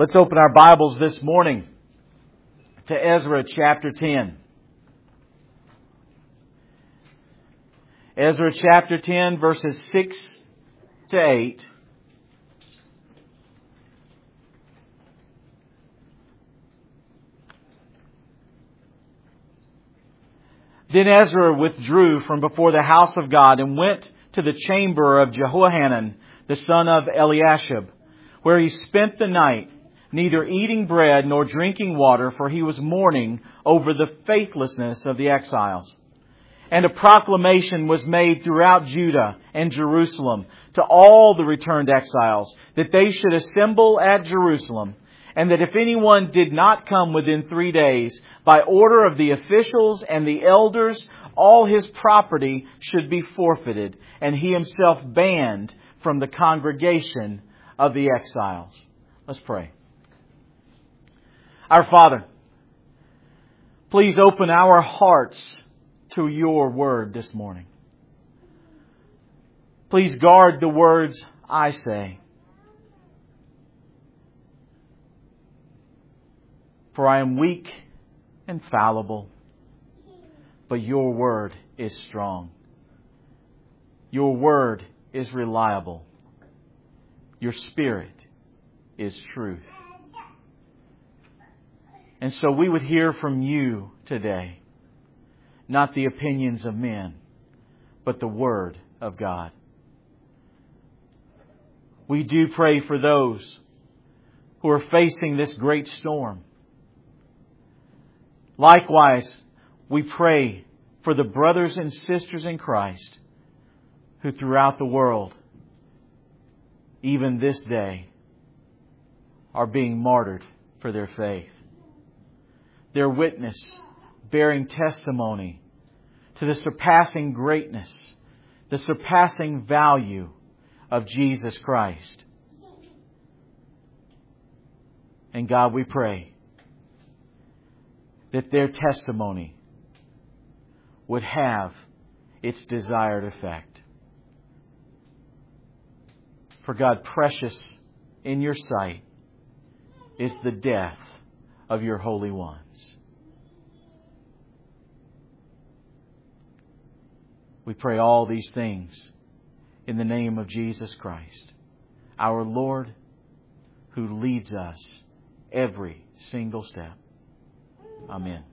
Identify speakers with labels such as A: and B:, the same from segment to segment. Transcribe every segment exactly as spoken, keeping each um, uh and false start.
A: Let's open our Bibles this morning to Ezra chapter ten. Ezra chapter ten, verses six to eight. Then Ezra withdrew from before the house of God and went to the chamber of Jehohanan, the son of Eliashib, where he spent the night, neither eating bread nor drinking water, for he was mourning over the faithlessness of the exiles. And a proclamation was made throughout Judah and Jerusalem to all the returned exiles that they should assemble at Jerusalem, and that if anyone did not come within three days, by order of the officials and the elders, all his property should be forfeited, and he himself banned from the congregation of the exiles. Let's pray. Our Father, please open our hearts to your word this morning. Please guard the words I say. For I am weak and fallible, but your word is strong. Your word is reliable. Your Spirit is truth. And so we would hear from you today, not the opinions of men, but the Word of God. We do pray for those who are facing this great storm. Likewise, we pray for the brothers and sisters in Christ who throughout the world, even this day, are being martyred for their faith. Their witness bearing testimony to the surpassing greatness, the surpassing value of Jesus Christ. And God, we pray that their testimony would have its desired effect. For God, precious in your sight is the death of your holy ones. We pray all these things in the name of Jesus Christ, our Lord, who leads us every single step. Amen.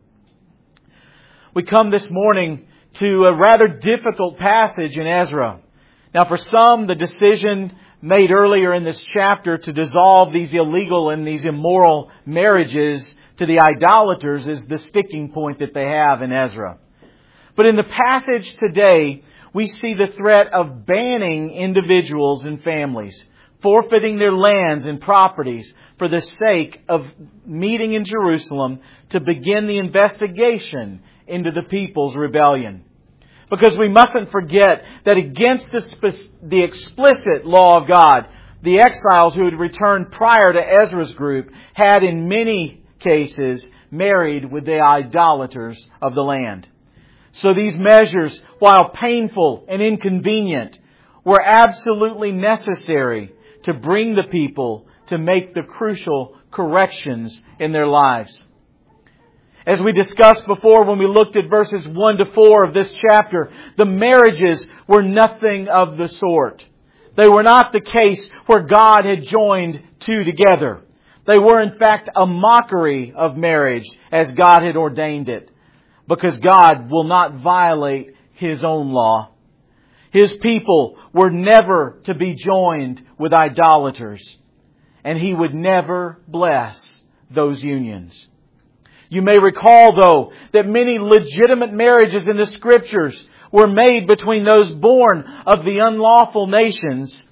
A: We come this morning to a rather difficult passage in Ezra. Now, for some, the decision made earlier in this chapter to dissolve these illegal and these immoral marriages to the idolaters is the sticking point that they have in Ezra. But in the passage today, we see the threat of banning individuals and families, forfeiting their lands and properties for the sake of meeting in Jerusalem to begin the investigation into the people's rebellion. Because we mustn't forget that against the, spe- the explicit law of God, the exiles who had returned prior to Ezra's group had in many cases married with the idolaters of the land. So these measures, while painful and inconvenient, were absolutely necessary to bring the people to make the crucial corrections in their lives. As we discussed before when we looked at verses one to four of this chapter, the marriages were nothing of the sort. They were not the case where God had joined two together. They were in fact a mockery of marriage as God had ordained it, because God will not violate His own law. His people were never to be joined with idolaters, and He would never bless those unions. You may recall, though, that many legitimate marriages in the Scriptures were made between those born of the unlawful nations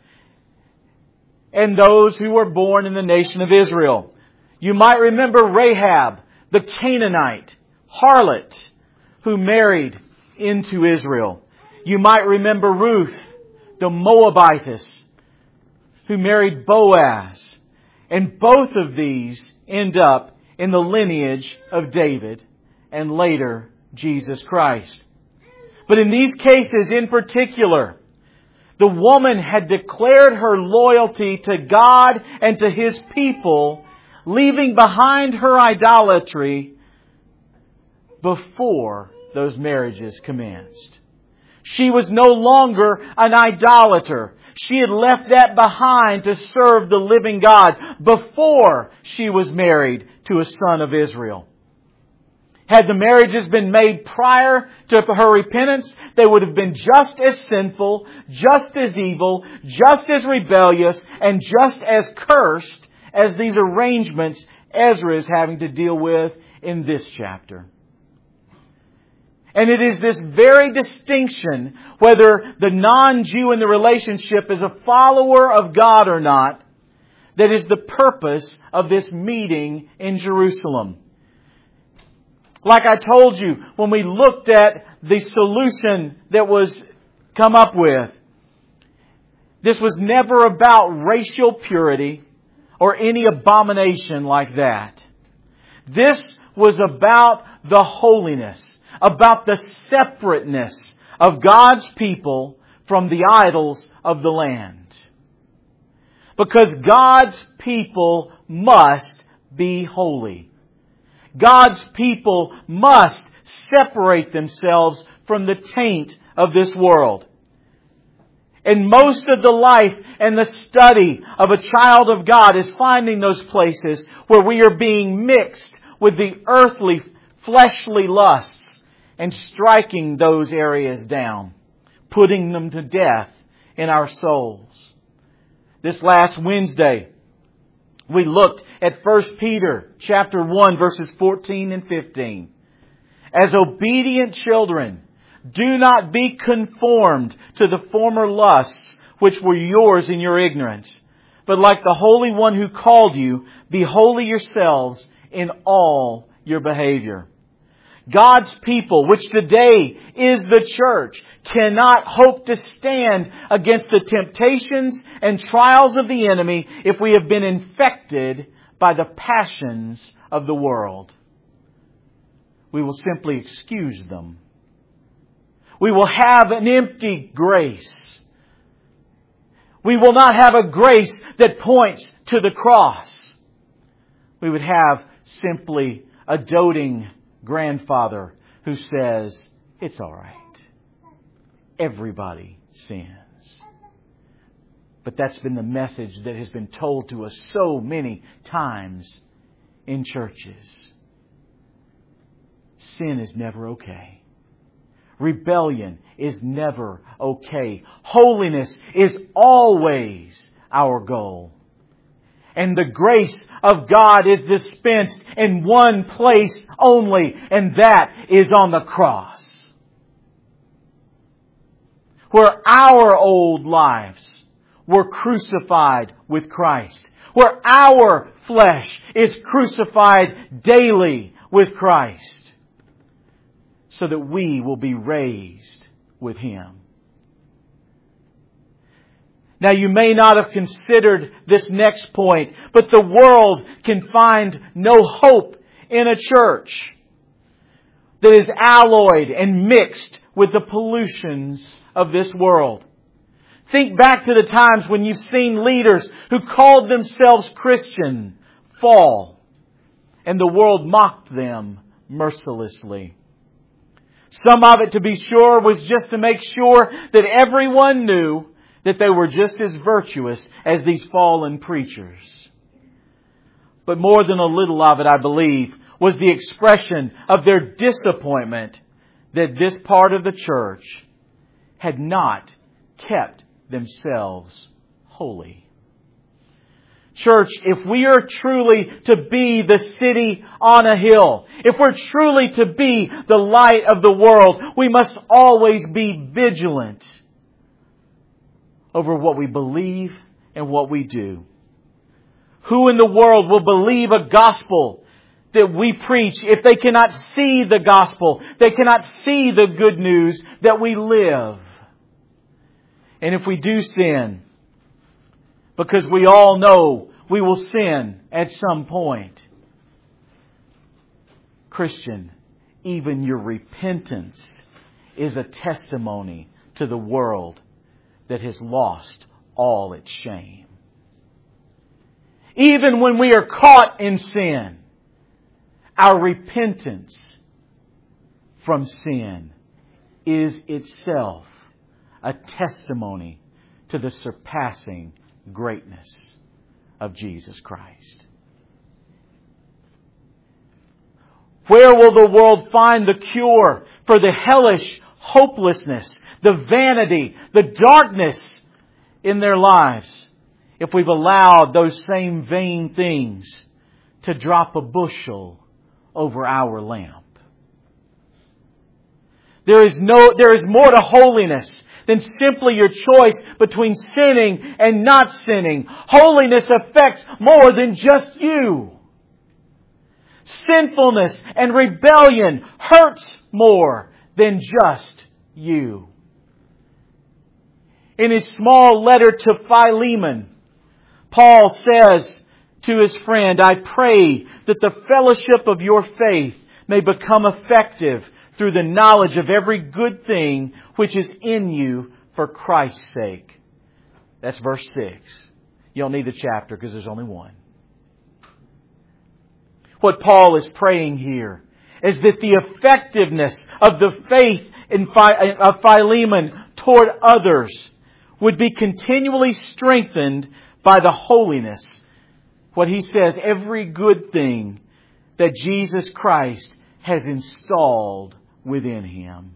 A: and those who were born in the nation of Israel. You might remember Rahab, the Canaanite harlot, who married into Israel. You might remember Ruth, the Moabitess, who married Boaz. And both of these end up in the lineage of David and later Jesus Christ. But in these cases in particular, The woman had declared her loyalty to God and to His people, leaving behind her idolatry before those marriages commenced. She was no longer an idolater. She had left that behind to serve the living God before she was married to a son of Israel. Had the marriages been made prior to her repentance, they would have been just as sinful, just as evil, just as rebellious, and just as cursed as these arrangements Ezra is having to deal with in this chapter. And it is this very distinction, whether the non-Jew in the relationship is a follower of God or not, that is the purpose of this meeting in Jerusalem. Like I told you, when we looked at the solution that was come up with, this was never about racial purity or any abomination like that. This was about the holiness, about the separateness of God's people from the idols of the land. Because God's people must be holy. God's people must separate themselves from the taint of this world. And most of the life and the study of a child of God is finding those places where we are being mixed with the earthly, fleshly lusts and striking those areas down, putting them to death in our souls. This last Wednesday, we looked at First Peter chapter one, verses fourteen and fifteen. As obedient children, do not be conformed to the former lusts which were yours in your ignorance, but like the Holy One who called you, be holy yourselves in all your behavior. God's people, which today is the church, cannot hope to stand against the temptations and trials of the enemy if we have been infected by the passions of the world. We will simply excuse them. We will have an empty grace. We will not have a grace that points to the cross. We would have simply a doting grandfather who says, it's all right. Everybody sins. But that's been the message that has been told to us so many times in churches. Sin is never okay. Rebellion is never okay. Holiness is always our goal. And the grace of God is dispensed in one place only, and that is on the cross. Where our old lives were crucified with Christ. Where our flesh is crucified daily with Christ. So that we will be raised with Him. Now you may not have considered this next point, but the world can find no hope in a church that is alloyed and mixed with the pollutions of this world. Think back to the times when you've seen leaders who called themselves Christian fall, and the world mocked them mercilessly. Some of it, to be sure, was just to make sure that everyone knew that they were just as virtuous as these fallen preachers. But more than a little of it, I believe, was the expression of their disappointment that this part of the church had not kept themselves holy. Church, if we are truly to be the city on a hill, if we're truly to be the light of the world, we must always be vigilant over what we believe and what we do. Who in the world will believe a gospel that we preach if they cannot see the gospel, they cannot see the good news that we live? And if we do sin, because we all know we will sin at some point, Christian, even your repentance is a testimony to the world that has lost all its shame. Even when we are caught in sin, our repentance from sin is itself a testimony to the surpassing greatness of Jesus Christ. Where will the world find the cure for the hellish hopelessness, the vanity, the darkness in their lives if we've allowed those same vain things to drop a bushel over our lamp? There is no, there is more to holiness than simply your choice between sinning and not sinning. Holiness affects more than just you. Sinfulness and rebellion hurts more than just you. In his small letter to Philemon, Paul says to his friend, I pray that the fellowship of your faith may become effective through the knowledge of every good thing which is in you for Christ's sake. That's verse six. You don't need the chapter because there's only one. What Paul is praying here is that the effectiveness of the faith in Phi- of Philemon toward others would be continually strengthened by the holiness, what he says, every good thing that Jesus Christ has installed within him.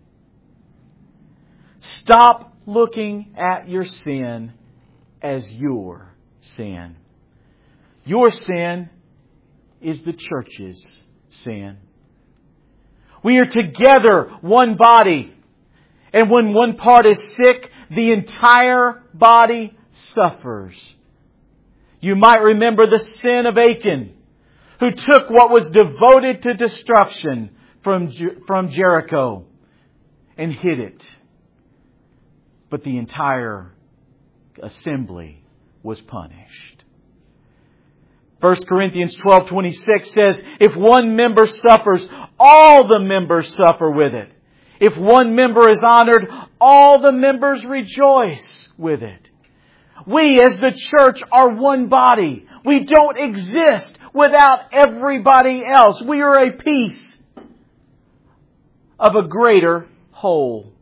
A: Stop looking at your sin as your sin. Your sin is the church's sin. We are together one body. And when one part is sick, the entire body suffers. You might remember the sin of Achan, who took what was devoted to destruction from, from Jericho and hid it. But the entire assembly was punished. First Corinthians twelve twenty-six says, if one member suffers, all the members suffer with it. If one member is honored, all the members rejoice with it. We as the church are one body. We don't exist without everybody else. We are a piece of a greater whole.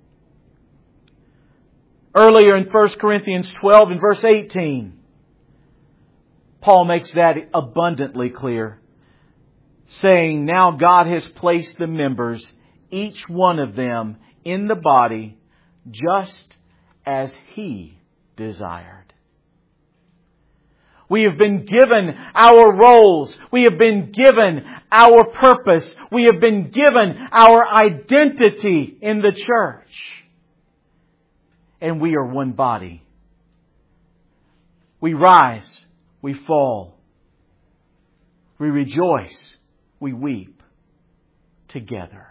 A: Earlier in First Corinthians twelve and verse eighteen, Paul makes that abundantly clear, saying, now God has placed the members, each one of them, in the body just as He desired. We have been given our roles. We have been given our purpose. We have been given our identity in the church. And we are one body. We rise. We fall. We rejoice. We weep together.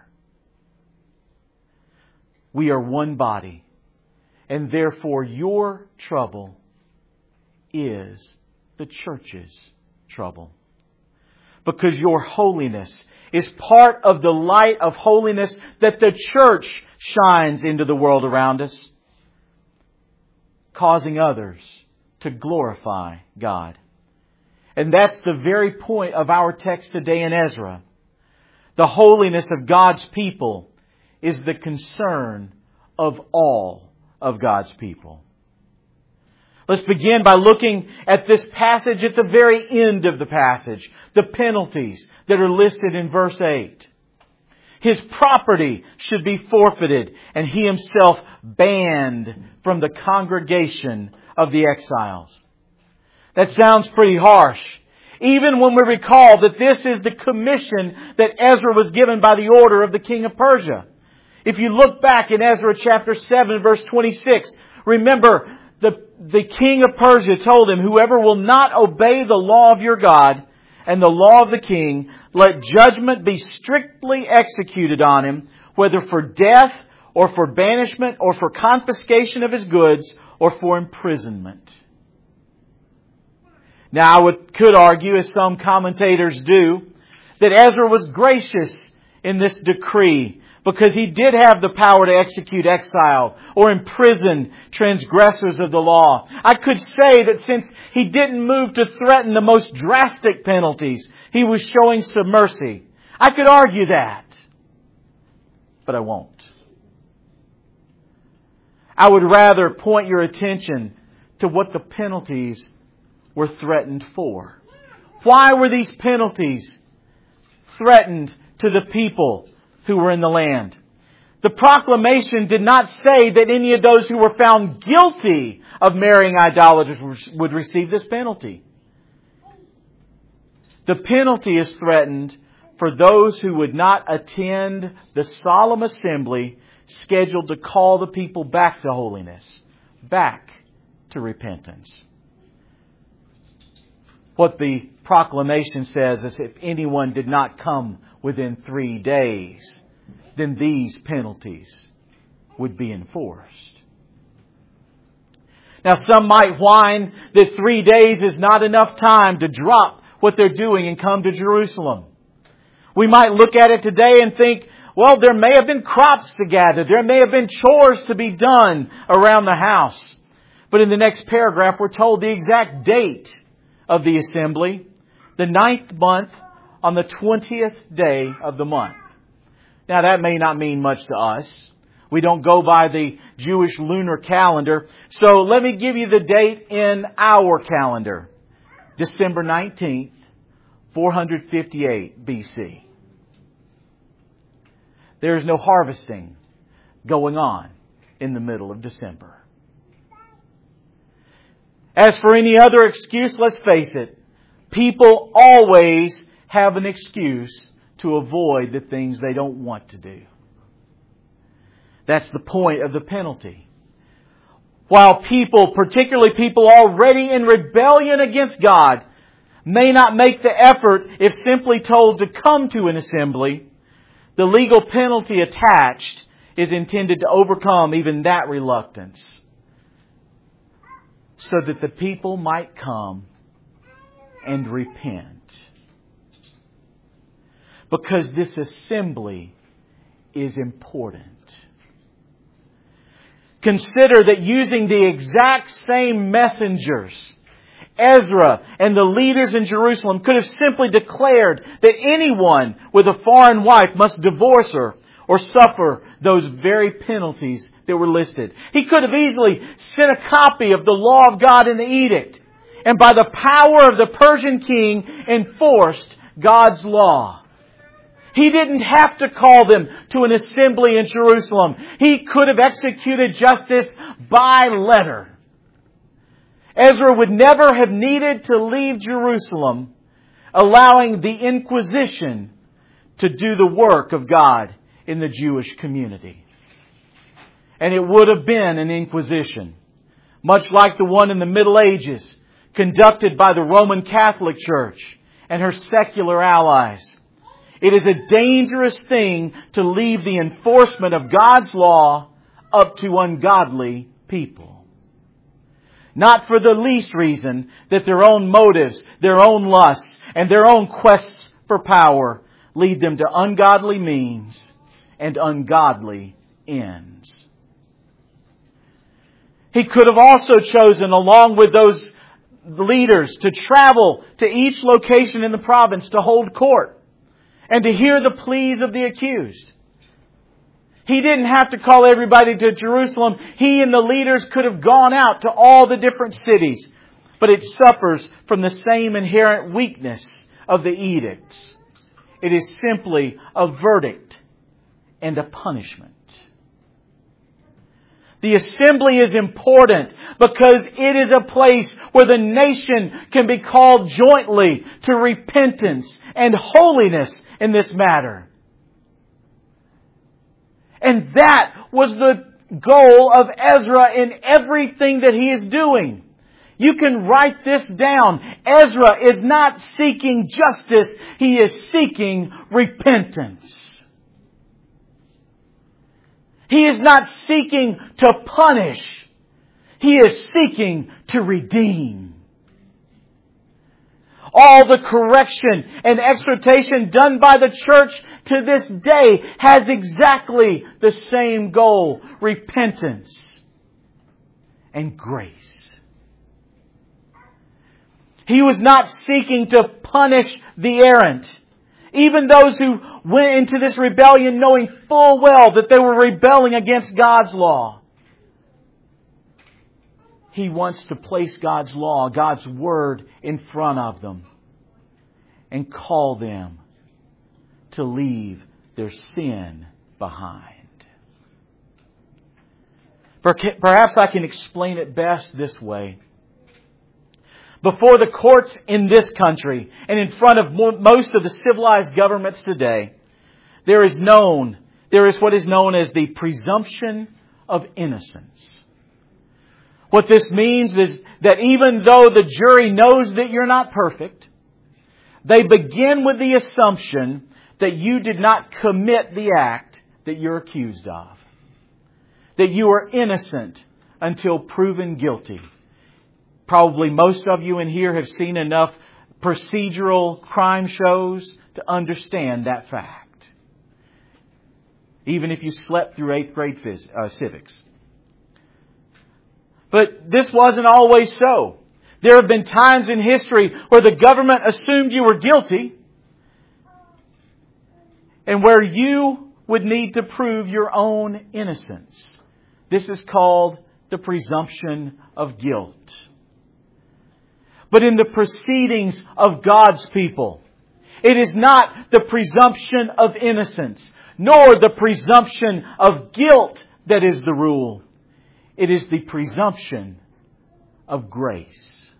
A: We are one body. And therefore your trouble is the church's trouble. Because your holiness is part of the light of holiness that the church shines into the world around us, causing others to glorify God. And that's the very point of our text today in Ezra. The holiness of God's people is the concern of all of God's people. Let's begin by looking at this passage at the very end of the passage. The penalties that are listed in verse eight. His property should be forfeited and he himself banned from the congregation of the exiles. That sounds pretty harsh. Even when we recall that this is the commission that Ezra was given by the order of the king of Persia. If you look back in Ezra chapter seven verse twenty-six, remember the, the king of Persia told him, whoever will not obey the law of your God and the law of the king, let judgment be strictly executed on him, whether for death or for banishment or for confiscation of his goods or for imprisonment. Now I would, could argue, as some commentators do, that Ezra was gracious in this decree because He did have the power to execute exile or imprison transgressors of the law. I could say that since He didn't move to threaten the most drastic penalties, He was showing some mercy. I could argue that, but I won't. I would rather point your attention to what the penalties were threatened for. Why were these penalties threatened to the people who were in the land? The proclamation did not say that any of those who were found guilty of marrying idolaters would receive this penalty. The penalty is threatened for those who would not attend the solemn assembly scheduled to call the people back to holiness, back to repentance. What the proclamation says is if anyone did not come within three days, then these penalties would be enforced. Now, some might whine that three days is not enough time to drop what they're doing and come to Jerusalem. We might look at it today and think, well, there may have been crops to gather. There may have been chores to be done around the house. But in the next paragraph, we're told the exact date of the assembly, the ninth month on the twentieth day of the month. Now, that may not mean much to us. We don't go by the Jewish lunar calendar. So let me give you the date in our calendar. December nineteenth, four fifty-eight B C. There is no harvesting going on in the middle of December. As for any other excuse, let's face it, people always have an excuse to avoid the things they don't want to do. That's the point of the penalty. While people, particularly people already in rebellion against God, may not make the effort if simply told to come to an assembly, the legal penalty attached is intended to overcome even that reluctance, so that the people might come and repent. Because this assembly is important. Consider that using the exact same messengers, Ezra and the leaders in Jerusalem could have simply declared that anyone with a foreign wife must divorce her or suffer those very penalties that were listed. He could have easily sent a copy of the law of God in the edict, and by the power of the Persian king enforced God's law. He didn't have to call them to an assembly in Jerusalem. He could have executed justice by letter. Ezra would never have needed to leave Jerusalem, allowing the Inquisition to do the work of God in the Jewish community. And it would have been an Inquisition, much like the one in the Middle Ages, conducted by the Roman Catholic Church and her secular allies. It is a dangerous thing to leave the enforcement of God's law up to ungodly people. Not for the least reason that their own motives, their own lusts, and their own quests for power lead them to ungodly means and ungodly ends. He could have also chosen, along with those leaders, to travel to each location in the province to hold court and to hear the pleas of the accused. He didn't have to call everybody to Jerusalem. He and the leaders could have gone out to all the different cities. But it suffers from the same inherent weakness of the edicts. It is simply a verdict and a punishment. The assembly is important because it is a place where the nation can be called jointly to repentance and holiness in this matter. And that was the goal of Ezra in everything that he is doing. You can write this down. Ezra is not seeking justice. He is seeking repentance. He is not seeking to punish. He is seeking to redeem. All the correction and exhortation done by the church to this day has exactly the same goal: repentance and grace. He was not seeking to punish the errant, even those who went into this rebellion knowing full well that they were rebelling against God's law. He wants to place God's law, God's Word, in front of them and call them to leave their sin behind. Perhaps I can explain it best this way. Before the courts in this country and in front of most of the civilized governments today, there is known, there is what is known as the presumption of innocence. What this means is that even though the jury knows that you're not perfect, they begin with the assumption that you did not commit the act that you're accused of. That you are innocent until proven guilty. Probably most of you in here have seen enough procedural crime shows to understand that fact. Even if you slept through eighth grade phys- uh, civics. But this wasn't always so. There have been times in history where the government assumed you were guilty and where you would need to prove your own innocence. This is called the presumption of guilt. But in the proceedings of God's people, it is not the presumption of innocence, nor the presumption of guilt that is the rule. It is the presumption of grace.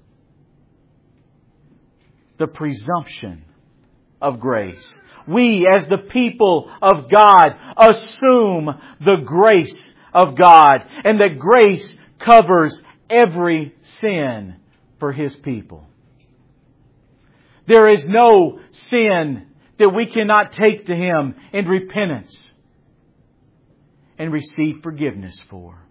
A: The presumption of grace. We, as the people of God, assume the grace of God, and that grace covers every sin for His people. There is no sin that we cannot take to Him in repentance and receive forgiveness for.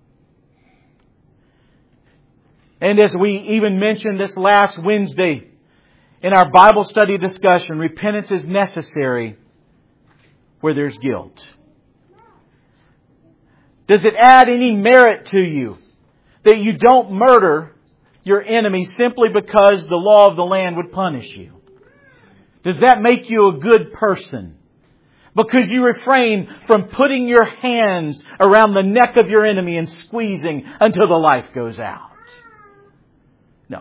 A: And as we even mentioned this last Wednesday in our Bible study discussion, repentance is necessary where there's guilt. Does it add any merit to you that you don't murder your enemy simply because the law of the land would punish you? Does that make you a good person? Because you refrain from putting your hands around the neck of your enemy and squeezing until the life goes out? No.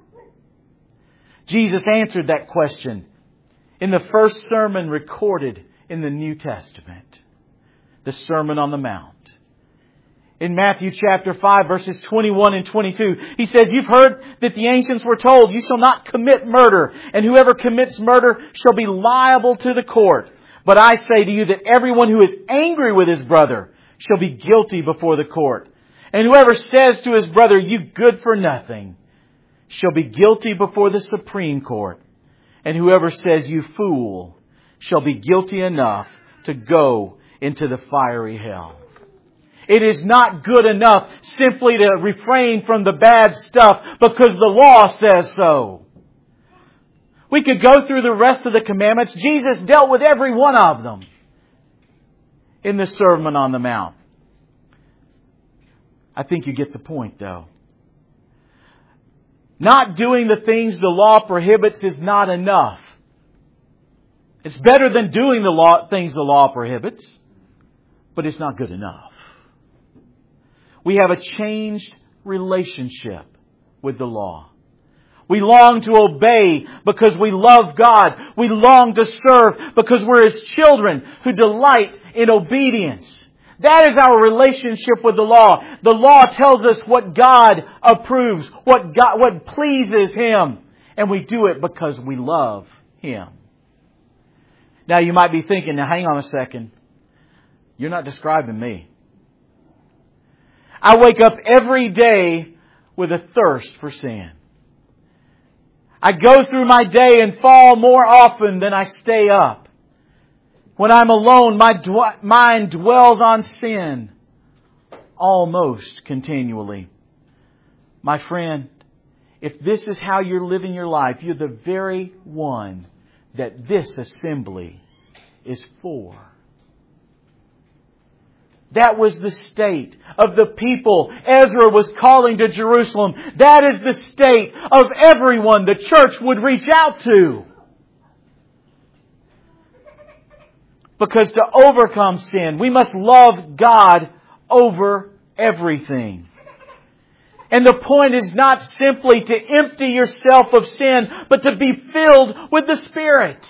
A: Jesus answered that question in the first sermon recorded in the New Testament, the Sermon on the Mount. In Matthew chapter five, verses twenty-one and twenty-two, He says, "You've heard that the ancients were told, 'You shall not commit murder, and whoever commits murder shall be liable to the court.' But I say to you that everyone who is angry with his brother shall be guilty before the court. And whoever says to his brother, 'You good for nothing,' shall be guilty before the Supreme Court. And whoever says, 'You fool,' shall be guilty enough to go into the fiery hell." It is not good enough simply to refrain from the bad stuff because the law says so. We could go through the rest of the commandments. Jesus dealt with every one of them in the Sermon on the Mount. I think you get the point, though. Not doing the things the law prohibits is not enough. It's better than doing the law, things the law prohibits, but it's not good enough. We have a changed relationship with the law. We long to obey because we love God. We long to serve because we're His children who delight in obedience. That is our relationship with the law. The law tells us what God approves, what God, what pleases Him. And we do it because we love Him. Now you might be thinking, now hang on a second. You're not describing me. I wake up every day with a thirst for sin. I go through my day and fall more often than I stay up. When I'm alone, my d- mind dwells on sin almost continually. My friend, if this is how you're living your life, you're the very one that this assembly is for. That was the state of the people Ezra was calling to Jerusalem. That is the state of everyone the church would reach out to. Because to overcome sin, we must love God over everything. And the point is not simply to empty yourself of sin, but to be filled with the Spirit.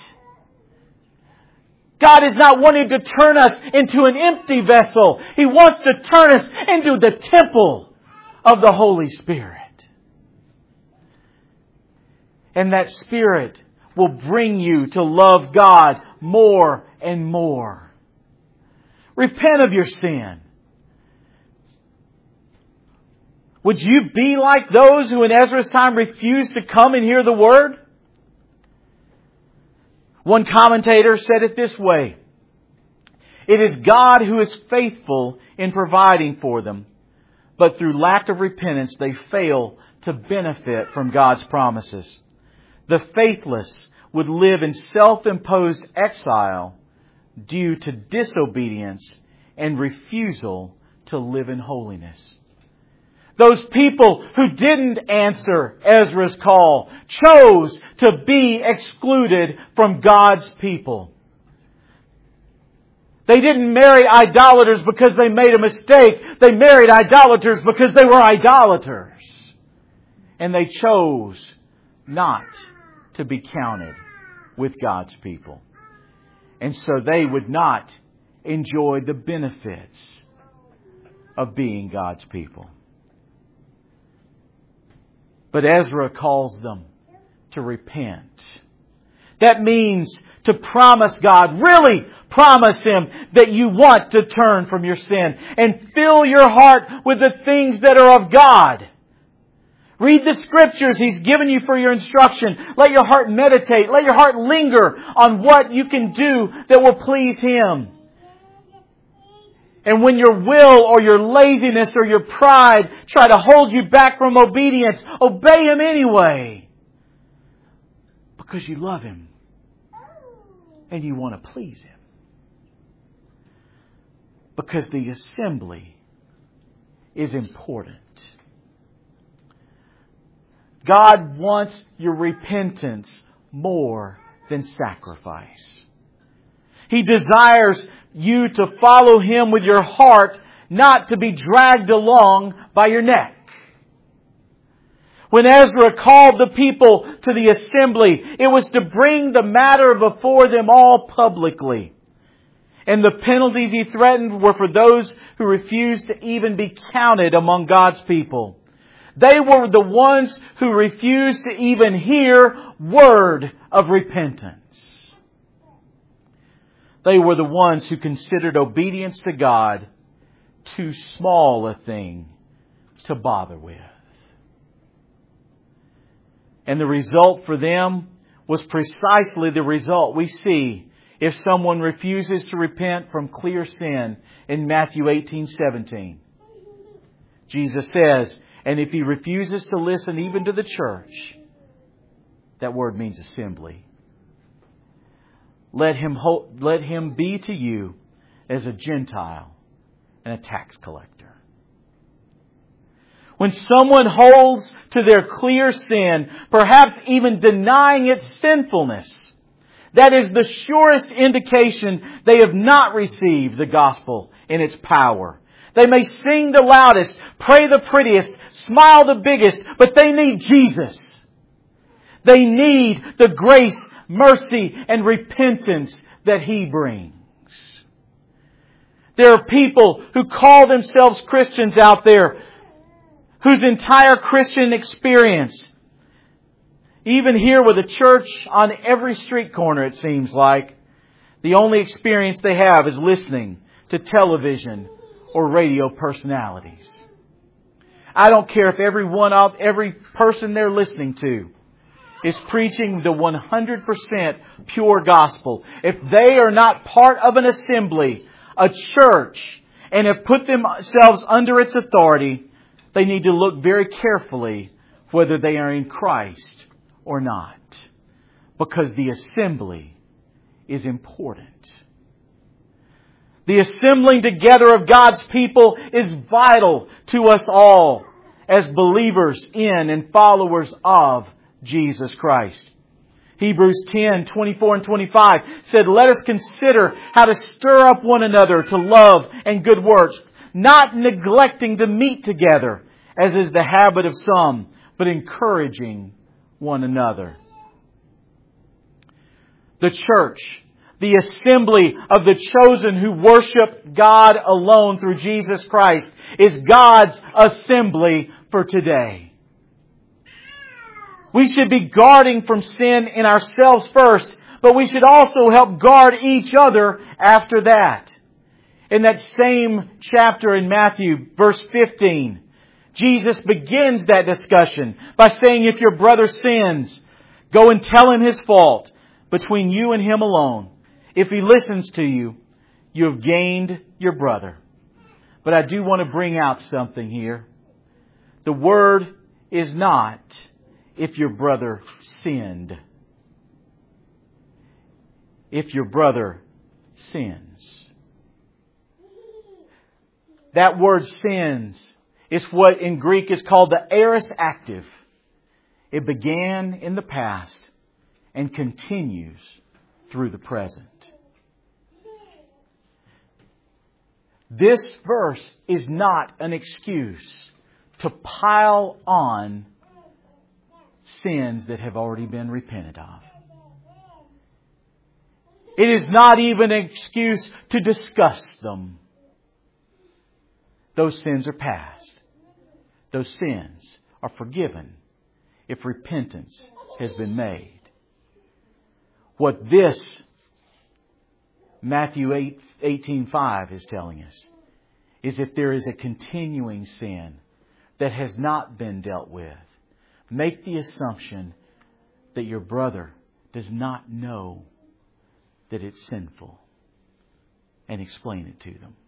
A: God is not wanting to turn us into an empty vessel. He wants to turn us into the temple of the Holy Spirit. And that Spirit will bring you to love God more and more. Repent of your sin. Would you be like those who in Ezra's time refused to come and hear the Word? One commentator said it this way: it is God who is faithful in providing for them, but through lack of repentance they fail to benefit from God's promises. The faithless would live in self-imposed exile due to disobedience and refusal to live in holiness. Those people who didn't answer Ezra's call chose to be excluded from God's people. They didn't marry idolaters because they made a mistake. They married idolaters because they were idolaters. And they chose not to be counted with God's people. And so they would not enjoy the benefits of being God's people. But Ezra calls them to repent. That means to promise God, really promise Him that you want to turn from your sin and fill your heart with the things that are of God. Read the Scriptures He's given you for your instruction. Let your heart meditate. Let your heart linger on what you can do that will please Him. And when your will or your laziness or your pride try to hold you back from obedience, obey Him anyway. Because you love Him. And you want to please Him. Because the assembly is important. God wants your repentance more than sacrifice. He desires you to follow Him with your heart, not to be dragged along by your neck. When Ezra called the people to the assembly, it was to bring the matter before them all publicly. And the penalties he threatened were for those who refused to even be counted among God's people. They were the ones who refused to even hear word of repentance. They were the ones who considered obedience to God too small a thing to bother with. And the result for them was precisely the result we see if someone refuses to repent from clear sin in Matthew eighteen seventeen. Jesus says, and if he refuses to listen even to the church, that word means assembly. Let him, ho- let him be to you as a Gentile and a tax collector. When someone holds to their clear sin, perhaps even denying its sinfulness, that is the surest indication they have not received the gospel in its power. They may sing the loudest, pray the prettiest, smile the biggest, but they need Jesus. They need the grace, mercy, and repentance that He brings. There are people who call themselves Christians out there whose entire Christian experience, even here with a church on every street corner it seems like, the only experience they have is listening to television or radio personalities. I don't care if every one of every person they're listening to is preaching the one hundred percent pure gospel. If they are not part of an assembly, a church, and have put themselves under its authority, they need to look very carefully whether they are in Christ or not. Because the assembly is important. The assembling together of God's people is vital to us all as believers in and followers of Jesus Christ. Hebrews ten, twenty-four and twenty-five said, "Let us consider how to stir up one another to love and good works, not neglecting to meet together, as is the habit of some, but encouraging one another." The church, the assembly of the chosen who worship God alone through Jesus Christ, is God's assembly for today. We should be guarding from sin in ourselves first, but we should also help guard each other after that. In that same chapter in Matthew, verse fifteen, Jesus begins that discussion by saying, "If your brother sins, go and tell him his fault between you and him alone. If he listens to you, you have gained your brother." But I do want to bring out something here. The word is not, "if your brother sinned." If your brother sins. That word sins is what in Greek is called the aorist active. It began in the past and continues through the present. This verse is not an excuse to pile on sins that have already been repented of. It is not even an excuse to discuss them. Those sins are past. Those sins are forgiven if repentance has been made. What this Matthew eight, eighteen five is telling us is if there is a continuing sin that has not been dealt with, make the assumption that your brother does not know that it's sinful and explain it to them.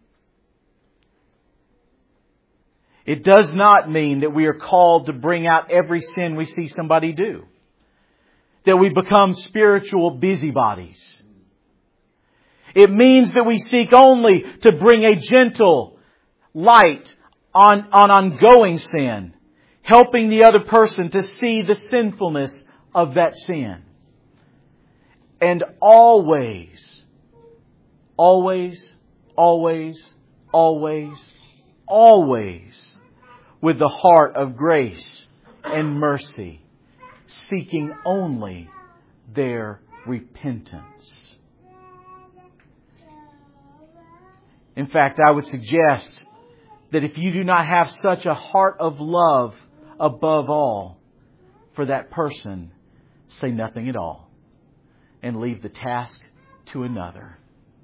A: It does not mean that we are called to bring out every sin we see somebody do, that we become spiritual busybodies. It means that we seek only to bring a gentle light on, on ongoing sin, helping the other person to see the sinfulness of that sin. And always, always, always, always, always with the heart of grace and mercy, seeking only their repentance. In fact, I would suggest that if you do not have such a heart of love above all for that person, say nothing at all and leave the task to another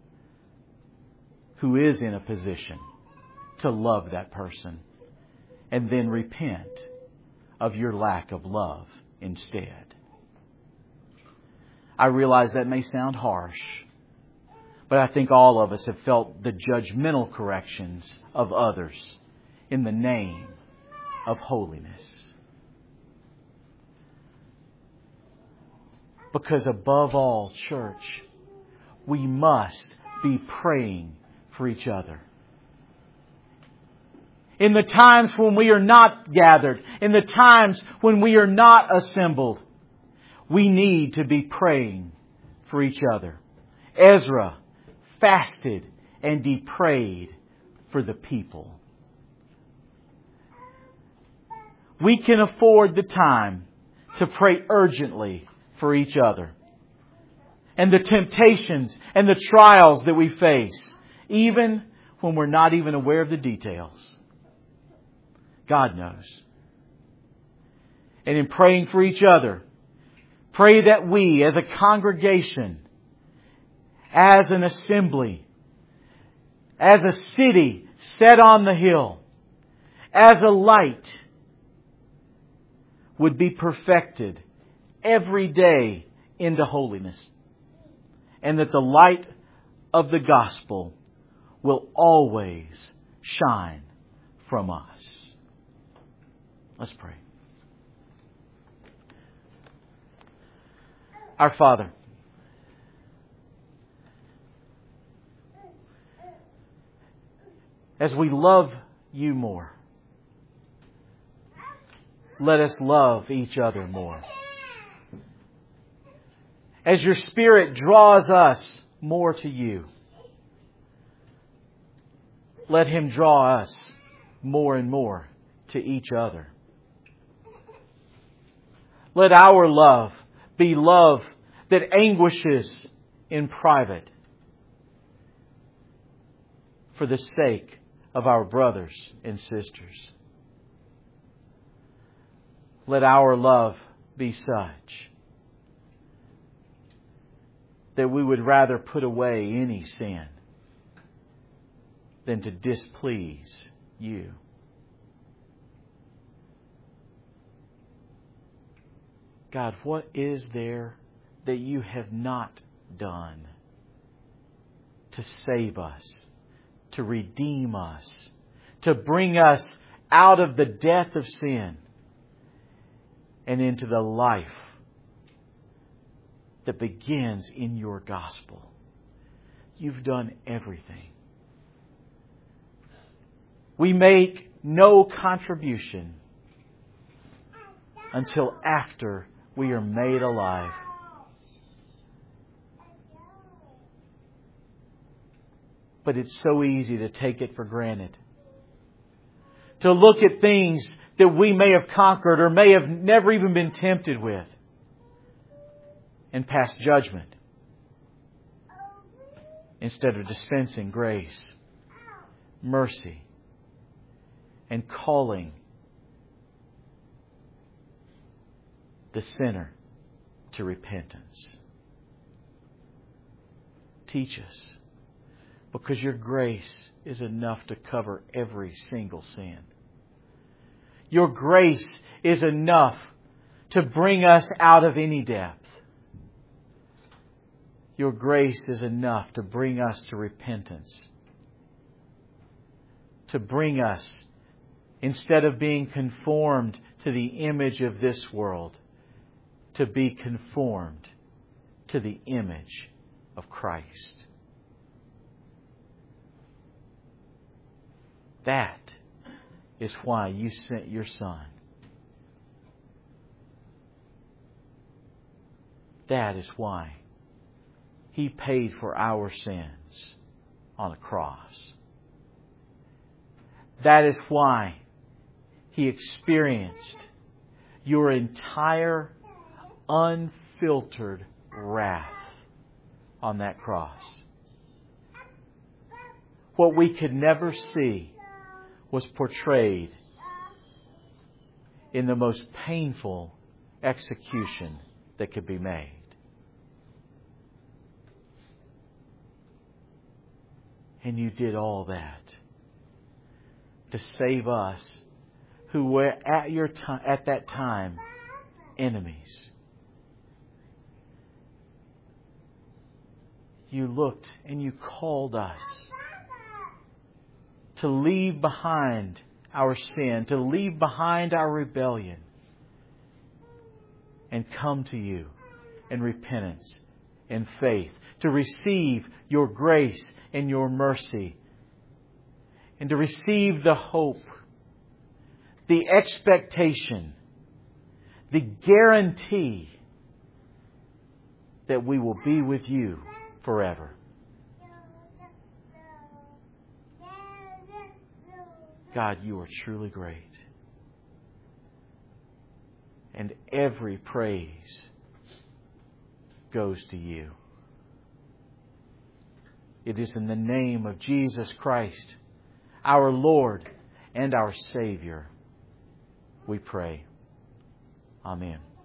A: who is in a position to love that person, and then repent of your lack of love instead. I realize that may sound harsh, but I think all of us have felt the judgmental corrections of others in the name of holiness. Because above all, church, we must be praying for each other. In the times when we are not gathered, in the times when we are not assembled, we need to be praying for each other. Ezra fasted and he prayed for the people. We can afford the time to pray urgently for each other. And the temptations and the trials that we face, even when we're not even aware of the details. God knows. And in praying for each other, pray that we as a congregation, as an assembly, as a city set on the hill, as a light, would be perfected every day into holiness. And that the light of the gospel will always shine from us. Let's pray. Our Father, as we love You more, let us love each other more. As Your Spirit draws us more to You, let Him draw us more and more to each other. Let our love be love that anguishes in private for the sake of our brothers and sisters. Let our love be such that we would rather put away any sin than to displease You. God, what is there that You have not done to save us, to redeem us, to bring us out of the death of sin and into the life that begins in Your gospel? You've done everything. We make no contribution until after we are made alive. But it's so easy to take it for granted. To look at things that we may have conquered or may have never even been tempted with and pass judgment instead of dispensing grace, mercy, and calling the sinner to repentance. Teach us, because Your grace is enough to cover every single sin. Your grace is enough to bring us out of any depth. Your grace is enough to bring us to repentance. To bring us, instead of being conformed to the image of this world, to be conformed to the image of Christ. That is why You sent Your Son. That is why He paid for our sins on a cross. That is why He experienced Your entire unfiltered wrath on that cross. What we could never see was portrayed in the most painful execution that could be made. And You did all that to save us who were at your time, at that time, enemies. You looked and You called us to leave behind our sin, to leave behind our rebellion, and come to You in repentance and faith, to receive Your grace and Your mercy, and to receive the hope, the expectation, the guarantee that we will be with You forever. God, You are truly great. And every praise goes to You. It is in the name of Jesus Christ, our Lord and our Savior, we pray. Amen.